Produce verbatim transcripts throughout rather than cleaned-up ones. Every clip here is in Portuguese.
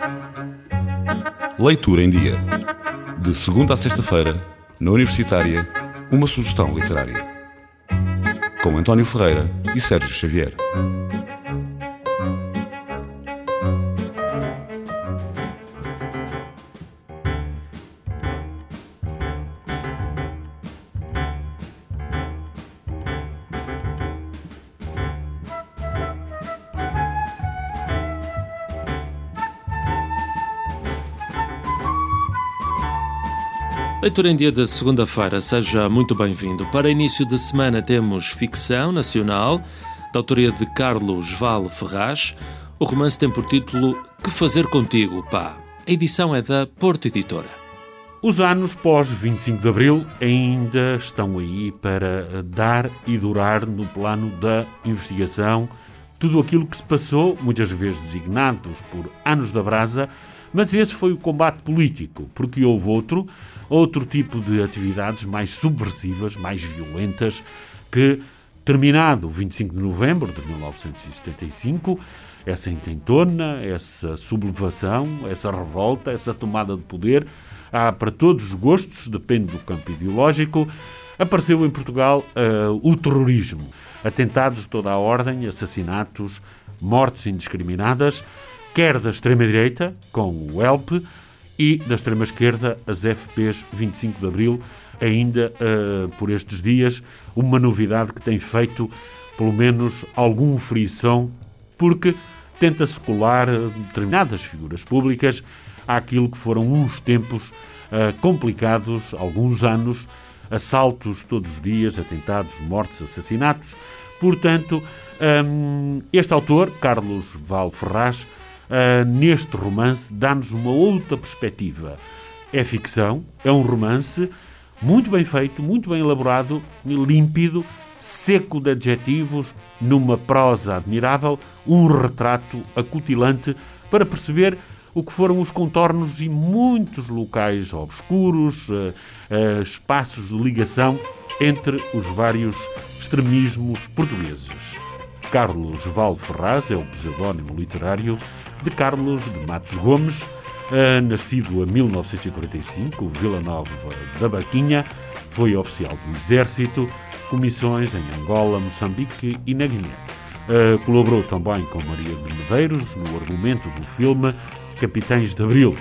Leitura em Dia. De segunda a sexta-feira, na Universitária, uma sugestão literária. Com António Ferreira e Sérgio Xavier. Leitura em Dia da segunda-feira, seja muito bem-vindo. Para início de semana temos ficção nacional, da autoria de Carlos Val Ferraz. O romance tem por título Que Fazer Contigo, Pá. A edição é da Porto Editora. Os anos pós vinte e cinco de Abril ainda estão aí para dar e durar no plano da investigação tudo aquilo que se passou, muitas vezes designados por anos da brasa, mas esse foi o combate político, porque houve outro, outro tipo de atividades mais subversivas, mais violentas, que, terminado o vinte e cinco de novembro de mil novecentos e setenta e cinco, essa intentona, essa sublevação, essa revolta, essa tomada de poder, há para todos os gostos, depende do campo ideológico, apareceu em Portugal uh, o terrorismo. Atentados de toda a ordem, assassinatos, mortes indiscriminadas, quer da extrema-direita, com o E L P, e da extrema-esquerda, as F Pês vinte e cinco de Abril, ainda uh, por estes dias, uma novidade que tem feito, pelo menos, algum frisson, porque tenta-se colar determinadas figuras públicas àquilo que foram uns tempos uh, complicados, alguns anos, assaltos todos os dias, atentados, mortes, assassinatos. Portanto, um, este autor, Carlos Val Ferraz, Uh, neste romance, dá-nos uma outra perspectiva. É ficção, é um romance muito bem feito, muito bem elaborado, límpido, seco de adjetivos, numa prosa admirável, um retrato acutilante para perceber o que foram os contornos e muitos locais obscuros, uh, uh, espaços de ligação entre os vários extremismos portugueses. Carlos Val Ferraz é o pseudónimo literário de Carlos de Matos Gomes, uh, nascido em mil novecentos e quarenta e cinco, Vila Nova da Barquinha, foi oficial do Exército, comissões em Angola, Moçambique e na Guiné. Uh, colaborou também com Maria de Medeiros no argumento do filme Capitães de Abril.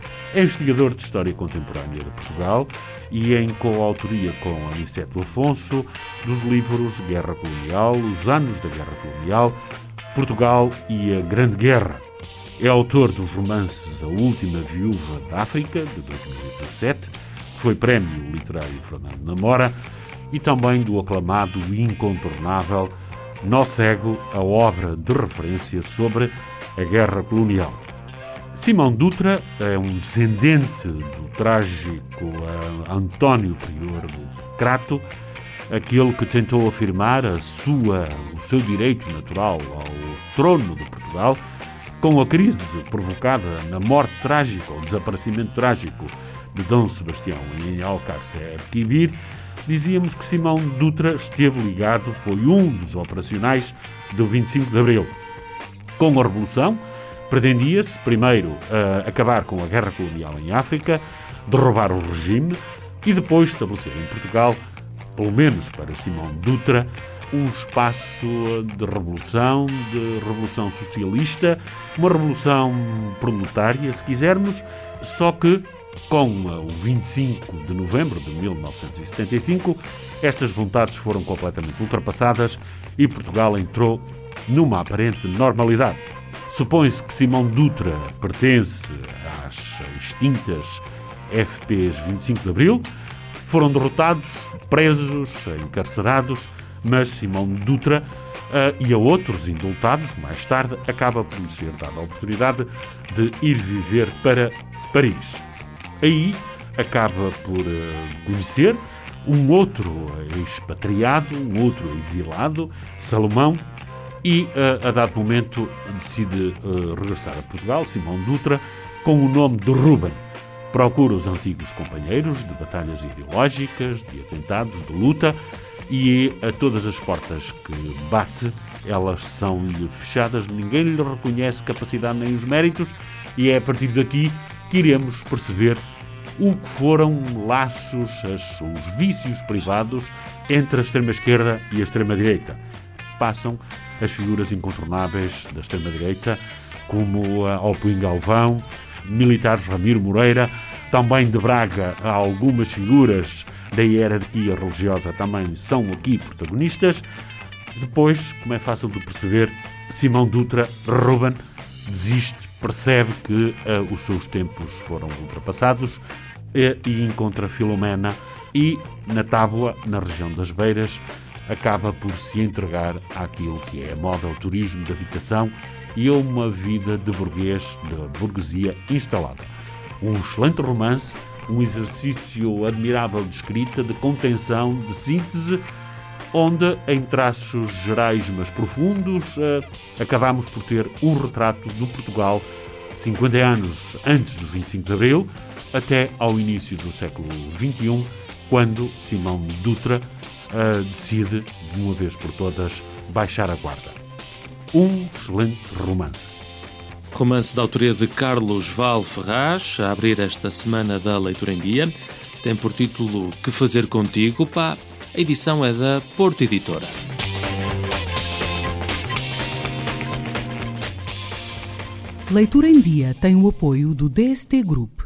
É investigador de História Contemporânea de Portugal e em coautoria com Aniceto Afonso dos livros Guerra Colonial, Os Anos da Guerra Colonial, Portugal e a Grande Guerra. É autor dos romances A Última Viúva da África, de dois mil e dezassete, que foi prémio literário Fernando Namora, e também do aclamado e incontornável Nó Cego, a obra de referência sobre a Guerra Colonial. Simão Dutra é um descendente do trágico uh, António Prior do Crato, aquele que tentou afirmar a sua, o seu direito natural ao trono de Portugal, com a crise provocada na morte trágica, ou desaparecimento trágico de Dom Sebastião em Alcácer Quibir. Dizíamos que Simão Dutra esteve ligado, foi um dos operacionais do vinte e cinco de Abril. Com a Revolução, pretendia-se, primeiro, uh, acabar com a guerra colonial em África, derrubar o regime e depois estabelecer em Portugal, pelo menos para Simão Dutra, um espaço de revolução, de revolução socialista, uma revolução proletária, se quisermos, só que com o vinte e cinco de novembro de mil novecentos e setenta e cinco, estas vontades foram completamente ultrapassadas e Portugal entrou numa aparente normalidade. Supõe-se que Simão Dutra pertence às extintas F Pês vinte e cinco de Abril, foram derrotados, presos, encarcerados, mas Simão Dutra uh, e a outros indultados, mais tarde, acaba por lhe ser dada a oportunidade de ir viver para Paris. Aí acaba por uh, conhecer um outro expatriado, um outro exilado, Salomão, e uh, a dado momento decide uh, regressar a Portugal, Simão Dutra, com o nome de Ruben. Procura os antigos companheiros de batalhas ideológicas, de atentados, de luta, e a todas as portas que bate, elas são-lhe fechadas, ninguém lhe reconhece capacidade nem os méritos, e é a partir daqui que iremos perceber o que foram laços, as, os vícios privados entre a extrema-esquerda e a extrema-direita. Passam as figuras incontornáveis da extrema-direita, como a Alpuim Galvão, militares Ramiro Moreira, também de Braga, algumas figuras da hierarquia religiosa também são aqui protagonistas. Depois, como é fácil de perceber, Simão Dutra, Ruben, desiste, percebe que uh, os seus tempos foram ultrapassados e, e encontra Filomena e, na Tábua, na região das Beiras, acaba por se entregar àquilo que é a moda, ao turismo, da habitação e a uma vida de burguês, de burguesia instalada. Um excelente romance, um exercício admirável de escrita, de contenção, de síntese, onde, em traços gerais mas profundos, eh, acabamos por ter um retrato do Portugal cinquenta anos antes do vinte e cinco de Abril, até ao início do século vinte e um, quando Simão Dutra eh, decide, de uma vez por todas, baixar a guarda. Um excelente romance. Romance da autoria de Carlos Val Ferraz, a abrir esta semana da Leitura em Dia. Tem por título Que Fazer Contigo, pá. A edição é da Porto Editora. Leitura em Dia tem o apoio do D S T Group.